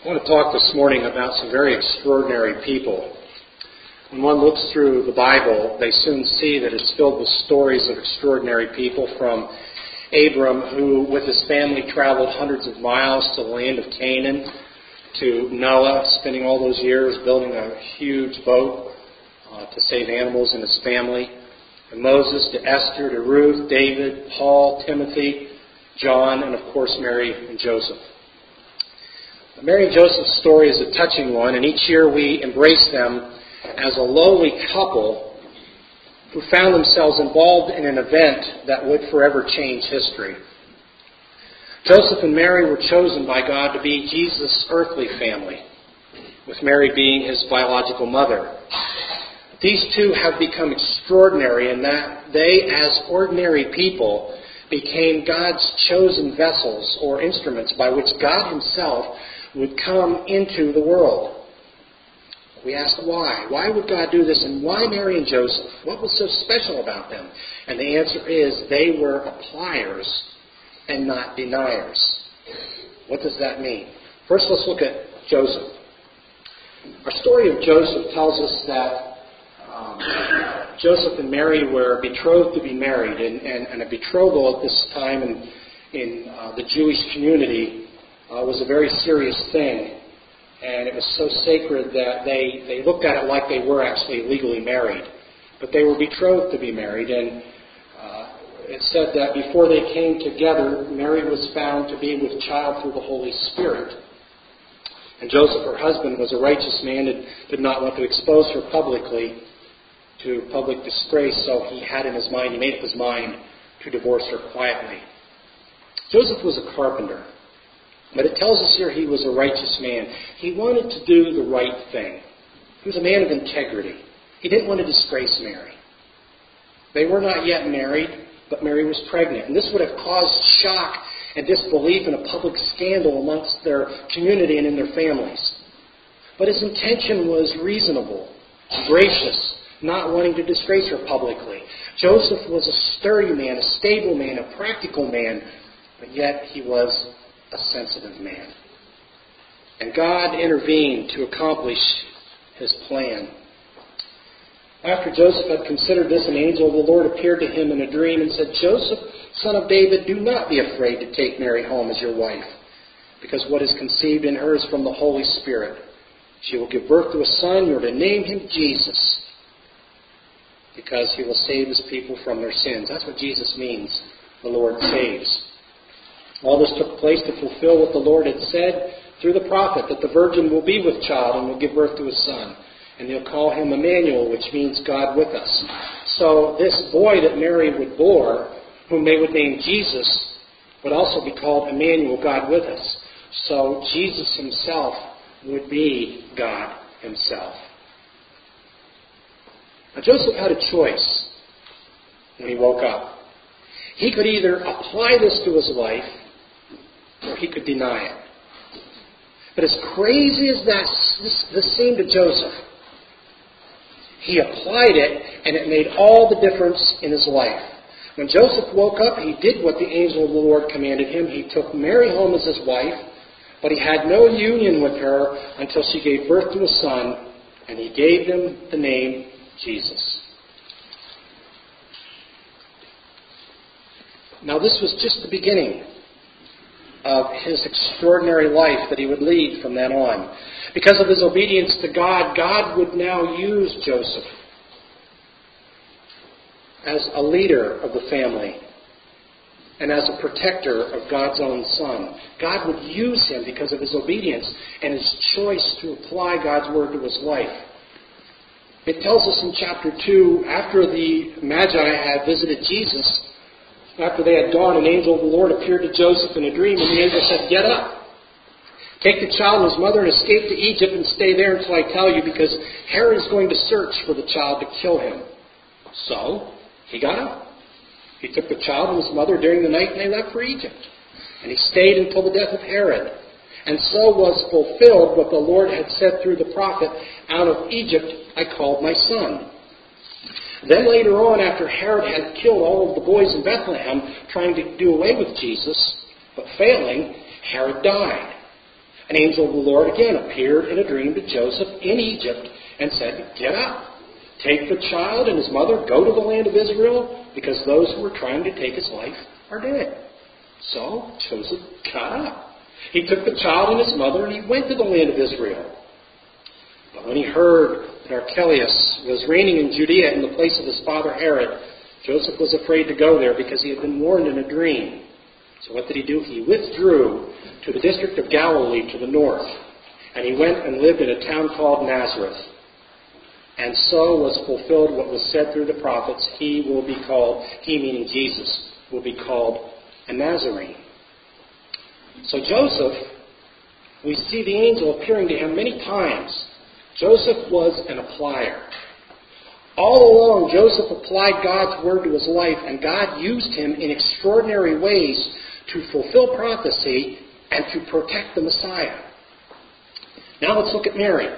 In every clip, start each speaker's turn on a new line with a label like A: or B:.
A: I want to talk this morning about some very extraordinary people. When one looks through the Bible, they soon see that it's filled with stories of extraordinary people, from Abram, who with his family traveled hundreds of miles to the land of Canaan, to Noah, spending all those years building a huge boat to save animals and his family, and Moses, to Esther, to Ruth, David, Paul, Timothy, John, and of course Mary and Joseph. Mary and Joseph's story is a touching one, and each year we embrace them as a lowly couple who found themselves involved in an event that would forever change history. Joseph and Mary were chosen by God to be Jesus' earthly family, with Mary being his biological mother. These two have become extraordinary in that they, as ordinary people, became God's chosen vessels or instruments by which God himself would come into the world. We ask why. Why would God do this, and why Mary and Joseph? What was so special about them? And the answer is they were appliers and not deniers. What does that mean? First, let's look at Joseph. Our story of Joseph tells us that Joseph and Mary were betrothed to be married, and a betrothal at this time in the Jewish community was a very serious thing. And it was so sacred that they looked at it like they were actually legally married. But they were betrothed to be married, and it said that before they came together, Mary was found to be with child through the Holy Spirit. And Joseph, her husband, was a righteous man and did not want to expose her publicly to public disgrace, so he made up his mind to divorce her quietly. Joseph was a carpenter, but it tells us here he was a righteous man. He wanted to do the right thing. He was a man of integrity. He didn't want to disgrace Mary. They were not yet married, but Mary was pregnant, and this would have caused shock and disbelief and a public scandal amongst their community and in their families. But his intention was reasonable, gracious, not wanting to disgrace her publicly. Joseph was a sturdy man, a stable man, a practical man, but yet he was a sensitive man. And God intervened to accomplish his plan. After Joseph had considered this, an angel of the Lord appeared to him in a dream and said, "Joseph, son of David, do not be afraid to take Mary home as your wife, because what is conceived in her is from the Holy Spirit. She will give birth to a son. You are to name him Jesus, because he will save his people from their sins." That's what Jesus means, the Lord saves. All this took place to fulfill what the Lord had said through the prophet, that the virgin will be with child and will give birth to a son. And they'll call him Emmanuel, which means God with us. So this boy that Mary would bore, whom they would name Jesus, would also be called Emmanuel, God with us. So Jesus himself would be God himself. Now Joseph had a choice when he woke up. He could either apply this to his life, or he could deny it. But as crazy as this seemed to Joseph, he applied it, and it made all the difference in his life. When Joseph woke up, he did what the angel of the Lord commanded him. He took Mary home as his wife, but he had no union with her until she gave birth to a son, and he gave him the name Jesus. Now this was just the beginning of his extraordinary life that he would lead from then on. Because of his obedience to God, God would now use Joseph as a leader of the family and as a protector of God's own son. God would use him because of his obedience and his choice to apply God's word to his life. It tells us in chapter 2, after the Magi had visited Jesus, after they had gone, an angel of the Lord appeared to Joseph in a dream, and the angel said, "Get up, take the child and his mother and escape to Egypt and stay there until I tell you, because Herod is going to search for the child to kill him." So he got up. He took the child and his mother during the night, and they left for Egypt. And he stayed until the death of Herod. And so was fulfilled what the Lord had said through the prophet, "Out of Egypt I called my son." Then later on, after Herod had killed all of the boys in Bethlehem, trying to do away with Jesus, but failing, Herod died. An angel of the Lord again appeared in a dream to Joseph in Egypt and said, "Get up, take the child and his mother, go to the land of Israel, because those who were trying to take his life are dead." So Joseph got up. He took the child and his mother, and he went to the land of Israel. But when he heard that Archelaus was reigning in Judea in the place of his father Herod, Joseph was afraid to go there because he had been warned in a dream. So what did he do? He withdrew to the district of Galilee to the north, and he went and lived in a town called Nazareth. And so was fulfilled what was said through the prophets, he will be called, he meaning Jesus, will be called a Nazarene. So Joseph, we see the angel appearing to him many times. Joseph was an applier. All along, Joseph applied God's word to his life, and God used him in extraordinary ways to fulfill prophecy and to protect the Messiah. Now let's look at Mary.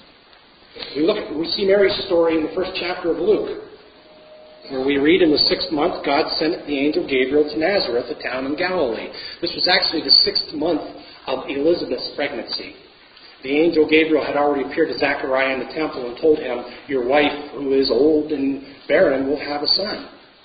A: We see Mary's story in the first chapter of Luke, where we read in the 6th month, God sent the angel Gabriel to Nazareth, a town in Galilee. This was actually the 6th month of Elizabeth's pregnancy. The angel Gabriel had already appeared to Zechariah in the temple and told him, "Your wife, who is old and barren, will have a son."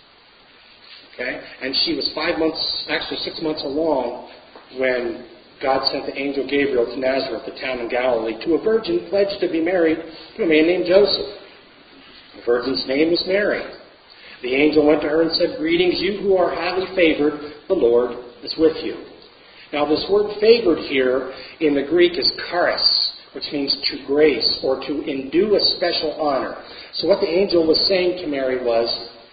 A: Okay? And she was 6 months along when God sent the angel Gabriel to Nazareth, a town in Galilee, to a virgin pledged to be married to a man named Joseph. The virgin's name was Mary. The angel went to her and said, "Greetings, you who are highly favored, the Lord is with you." Now this word favored here in the Greek is charis, which means to grace or to endue a special honor. So what the angel was saying to Mary was,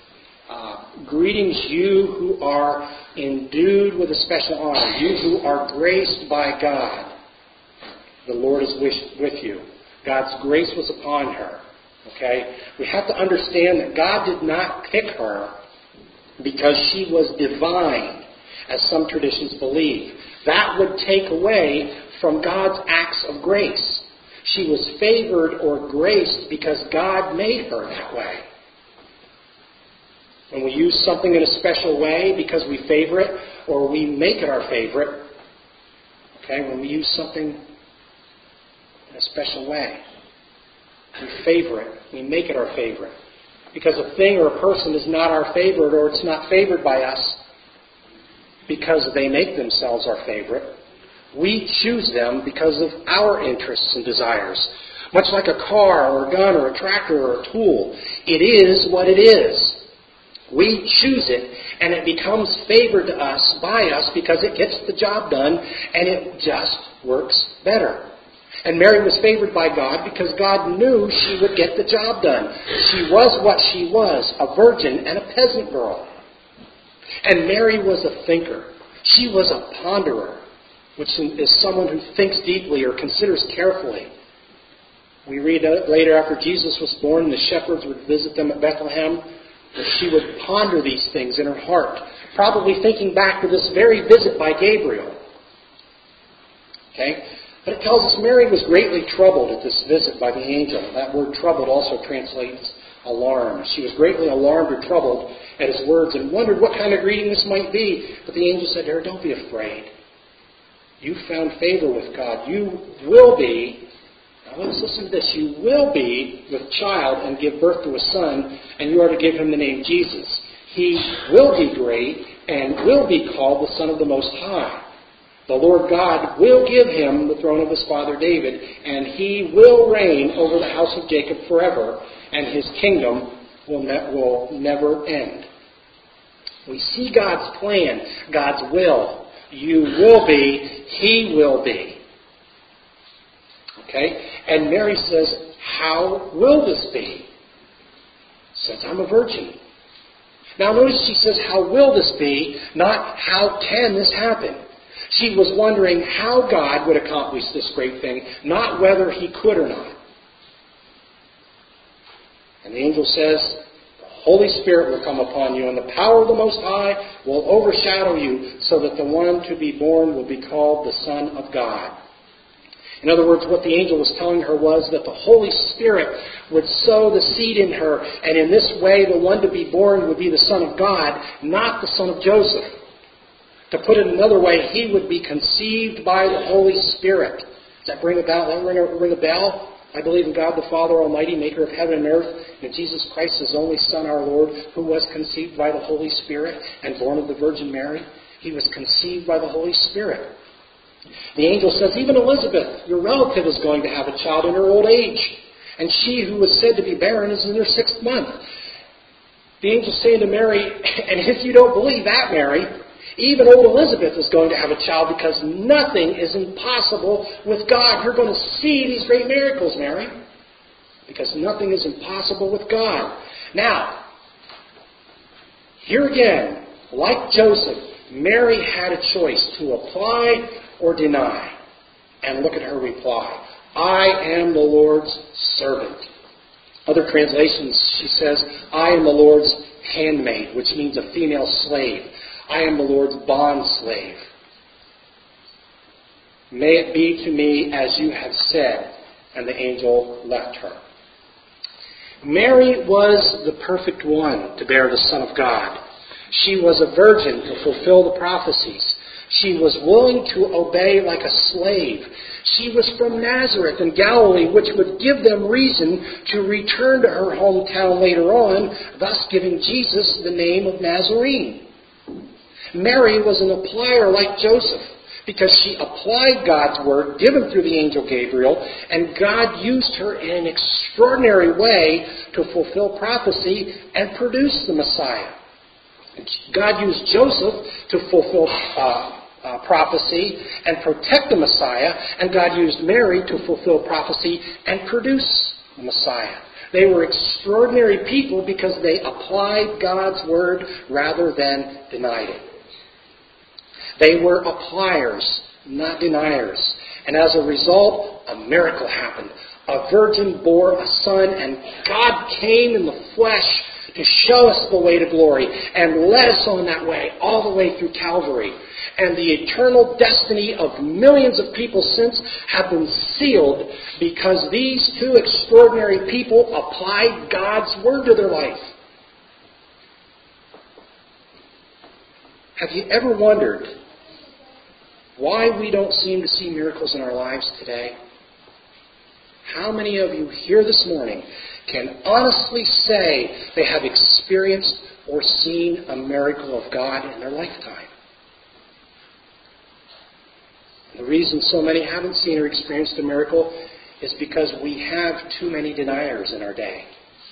A: "Greetings, you who are endued with a special honor, you who are graced by God. The Lord is with you." God's grace was upon her. Okay? We have to understand that God did not pick her because she was divine, as some traditions believe. That would take away from God's acts of grace. She was favored or graced because God made her that way. When we use something in a special way because we favor it or we make it our favorite, okay, when we use something in a special way, we favor it, we make it our favorite. Because a thing or a person is not our favorite or it's not favored by us because they make themselves our favorite. We choose them because of our interests and desires. Much like a car or a gun or a tractor or a tool. It is what it is. We choose it and it becomes favored to us by us because it gets the job done and it just works better. And Mary was favored by God because God knew she would get the job done. She was what she was, a virgin and a peasant girl. And Mary was a thinker. She was a ponderer, which is someone who thinks deeply or considers carefully. We read later after Jesus was born, the shepherds would visit them at Bethlehem, and she would ponder these things in her heart, probably thinking back to this very visit by Gabriel. Okay? But it tells us Mary was greatly troubled at this visit by the angel. That word troubled also translates alarmed. She was greatly alarmed or troubled at his words and wondered what kind of greeting this might be. But the angel said to her, "Don't be afraid. You found favor with God. You will be," now let's listen to this, "you will be with child and give birth to a son, and you are to give him the name Jesus. He will be great and will be called the Son of the Most High. The Lord God will give him the throne of his father David, and he will reign over the house of Jacob forever, and his kingdom will never end." We see God's plan, God's will. You will be, he will be. Okay? And Mary says, "How will this be?" Says, "I'm a virgin." Now notice she says, "How will this be?" Not, "How can this happen?" She was wondering how God would accomplish this great thing, not whether he could or not. And the angel says, "The Holy Spirit will come upon you, and the power of the Most High will overshadow you, so that the one to be born will be called the Son of God." In other words, what the angel was telling her was that the Holy Spirit would sow the seed in her, and in this way the one to be born would be the Son of God, not the son of Joseph. To put it another way, he would be conceived by the Holy Spirit. Does that ring a bell? Ring a bell? I believe in God the Father Almighty, maker of heaven and earth, and in Jesus Christ, his only Son, our Lord, who was conceived by the Holy Spirit and born of the Virgin Mary. He was conceived by the Holy Spirit. The angel says, even Elizabeth, your relative, is going to have a child in her old age. And she who was said to be barren is in her 6th month. The angel saying to Mary, and if you don't believe that, Mary, even old Elizabeth is going to have a child because nothing is impossible with God. You're going to see these great miracles, Mary, because nothing is impossible with God. Now, here again, like Joseph, Mary had a choice to apply or deny. And look at her reply. I am the Lord's servant. Other translations, she says, I am the Lord's handmaid, which means a female slave. I am the Lord's bond slave. May it be to me as you have said. And the angel left her. Mary was the perfect one to bear the Son of God. She was a virgin to fulfill the prophecies. She was willing to obey like a slave. She was from Nazareth in Galilee, which would give them reason to return to her hometown later on, thus giving Jesus the name of Nazarene. Mary was an applier like Joseph, because she applied God's word given through the angel Gabriel, and God used her in an extraordinary way to fulfill prophecy and produce the Messiah. God used Joseph to fulfill prophecy and protect the Messiah, and God used Mary to fulfill prophecy and produce the Messiah. They were extraordinary people because they applied God's word rather than denied it. They were appliers, not deniers. And as a result, a miracle happened. A virgin bore a son, and God came in the flesh to show us the way to glory and led us on that way all the way through Calvary. And the eternal destiny of millions of people since have been sealed because these two extraordinary people applied God's word to their life. Have you ever wondered why we don't seem to see miracles in our lives today? How many of you here this morning can honestly say they have experienced or seen a miracle of God in their lifetime? The reason so many haven't seen or experienced a miracle is because we have too many deniers in our day.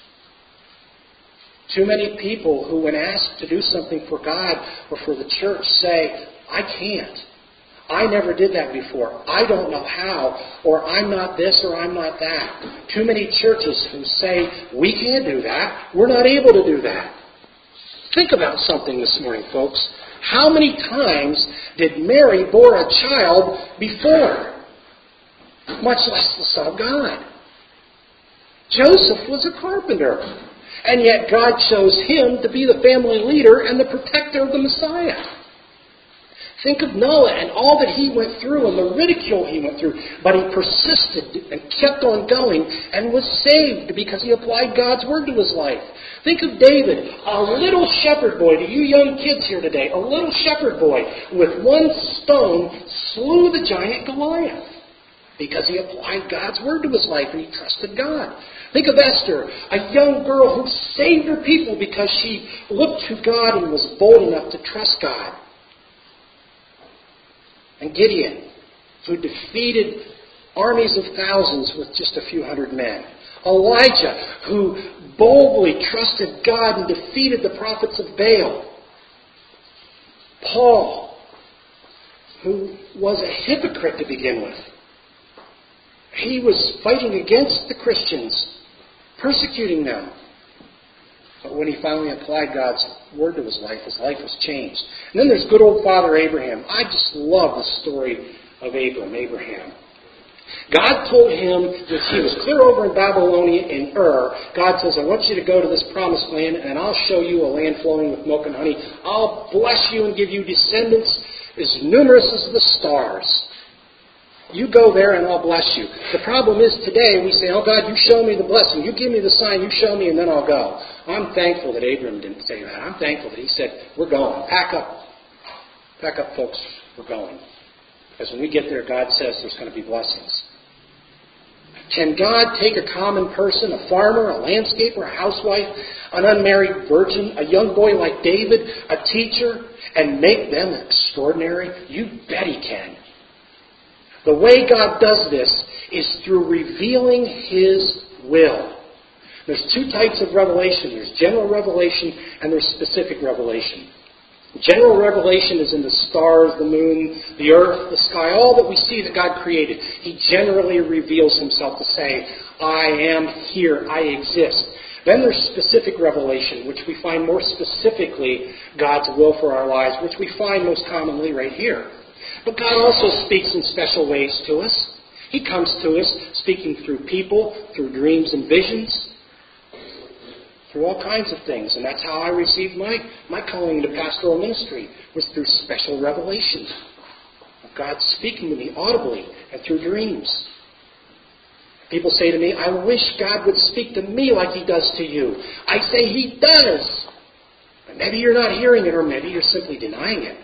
A: Too many people who, when asked to do something for God or for the church, say, I can't. I never did that before. I don't know how, or I'm not this, or I'm not that. Too many churches who say, we can't do that. We're not able to do that. Think about something this morning, folks. How many times did Mary bore a child before? Much less the Son of God. Joseph was a carpenter, and yet God chose him to be the family leader and the protector of the Messiah. Think of Noah and all that he went through and the ridicule he went through. But he persisted and kept on going and was saved because he applied God's word to his life. Think of David, a little shepherd boy, to you young kids here today, a little shepherd boy with one stone slew the giant Goliath because he applied God's word to his life and he trusted God. Think of Esther, a young girl who saved her people because she looked to God and was bold enough to trust God. And Gideon, who defeated armies of thousands with just a few hundred men. Elijah, who boldly trusted God and defeated the prophets of Baal. Paul, who was a hypocrite to begin with. He was fighting against the Christians, persecuting them. But when he finally applied God's word to his life was changed. And then there's good old Father Abraham. I just love the story of Abraham. God told him that he was clear over in Babylonia in Ur. God says, I want you to go to this promised land, and I'll show you a land flowing with milk and honey. I'll bless you and give you descendants as numerous as the stars. You go there and I'll bless you. The problem is today we say, oh God, you show me the blessing. You give me the sign, you show me, and then I'll go. I'm thankful that Abraham didn't say that. I'm thankful that he said, we're going. Pack up. Pack up, folks. We're going. Because when we get there, God says there's going to be blessings. Can God take a common person, a farmer, a landscaper, a housewife, an unmarried virgin, a young boy like David, a teacher, and make them extraordinary? You bet He can. The way God does this is through revealing His will. There's two types of revelation. There's general revelation and there's specific revelation. General revelation is in the stars, the moon, the earth, the sky, all that we see that God created. He generally reveals Himself to say, I am here, I exist. Then there's specific revelation, which we find more specifically God's will for our lives, which we find most commonly right here. But God also speaks in special ways to us. He comes to us speaking through people, through dreams and visions, through all kinds of things. And that's how I received my calling into pastoral ministry, was through special revelation of God speaking to me audibly and through dreams. People say to me, I wish God would speak to me like He does to you. I say He does. But maybe you're not hearing it, or maybe you're simply denying it.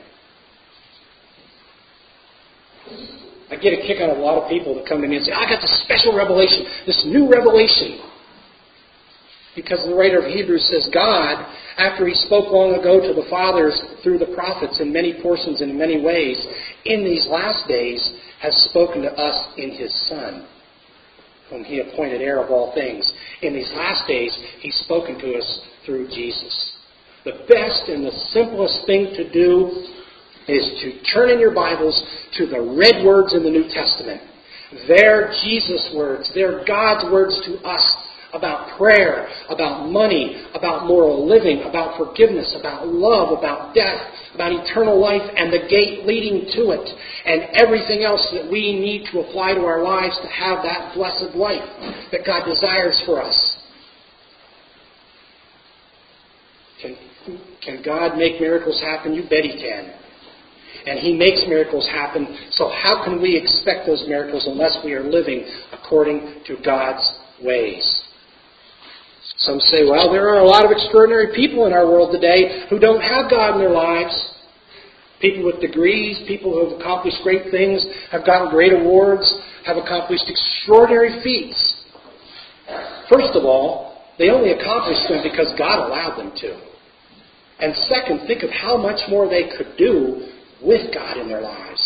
A: I get a kick out of a lot of people that come to me and say, I got this special revelation, this new revelation. Because the writer of Hebrews says, God, after He spoke long ago to the fathers through the prophets in many portions and in many ways, in these last days has spoken to us in His Son, whom He appointed heir of all things. In these last days, He's spoken to us through Jesus. The best and the simplest thing to do is to turn in your Bibles to the red words in the New Testament. They're Jesus' words. They're God's words to us about prayer, about money, about moral living, about forgiveness, about love, about death, about eternal life and the gate leading to it, and everything else that we need to apply to our lives to have that blessed life that God desires for us. Can God make miracles happen? You bet He can. And He makes miracles happen, so how can we expect those miracles unless we are living according to God's ways? Some say, well, there are a lot of extraordinary people in our world today who don't have God in their lives. People with degrees, people who have accomplished great things, have gotten great awards, have accomplished extraordinary feats. First of all, they only accomplished them because God allowed them to. And second, think of how much more they could do with God in their lives.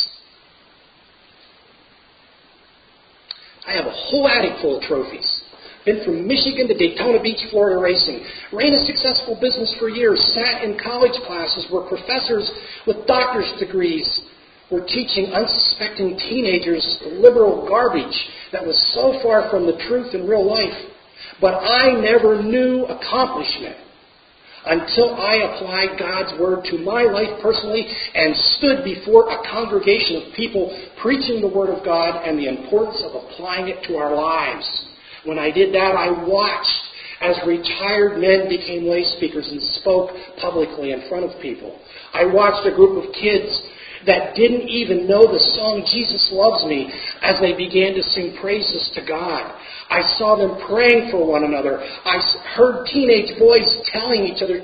A: I have a whole attic full of trophies. Been from Michigan to Daytona Beach, Florida racing. Ran a successful business for years. Sat in college classes where professors with doctor's degrees were teaching unsuspecting teenagers liberal garbage that was so far from the truth in real life. But I never knew accomplishment until I applied God's Word to my life personally and stood before a congregation of people preaching the Word of God and the importance of applying it to our lives. When I did that, I watched as retired men became lay speakers and spoke publicly in front of people. I watched a group of kids that didn't even know the song Jesus Loves Me as they began to sing praises to God. I saw them praying for one another. I heard teenage boys telling each other,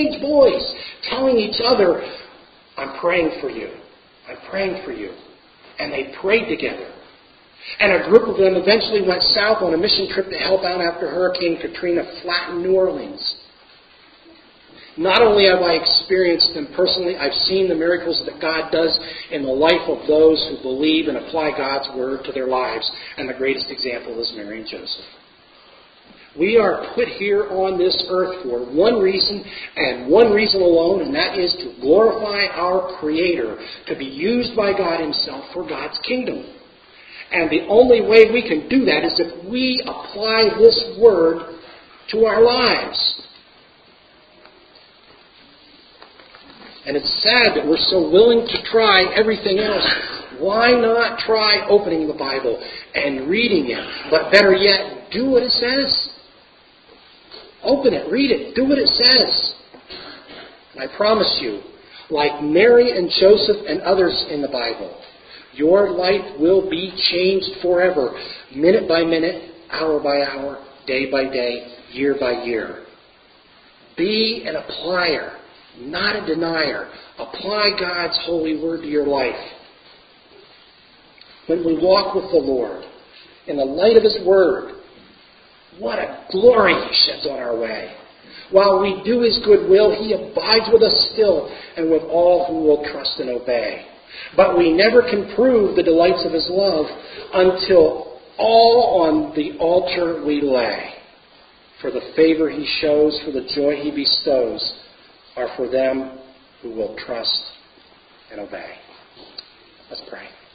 A: I'm praying for you. I'm praying for you. And they prayed together. And a group of them eventually went south on a mission trip to help out after Hurricane Katrina flattened New Orleans. Not only have I experienced them personally, I've seen the miracles that God does in the life of those who believe and apply God's Word to their lives. And the greatest example is Mary and Joseph. We are put here on this earth for one reason and one reason alone, and that is to glorify our Creator, to be used by God Himself for God's kingdom. And the only way we can do that is if we apply this Word to our lives. And it's sad that we're so willing to try everything else. Why not try opening the Bible and reading it? But better yet, do what it says. Open it, read it, do what it says. And I promise you, like Mary and Joseph and others in the Bible, your life will be changed forever, minute by minute, hour by hour, day by day, year by year. Be an applier. not a denier. Apply God's holy word to your life. When we walk with the Lord in the light of His word, what a glory He sheds on our way. While we do His good will, He abides with us still and with all who will trust and obey. But we never can prove the delights of His love until all on the altar we lay. For the favor He shows, for the joy He bestows, are for them who will trust and obey. Let's pray.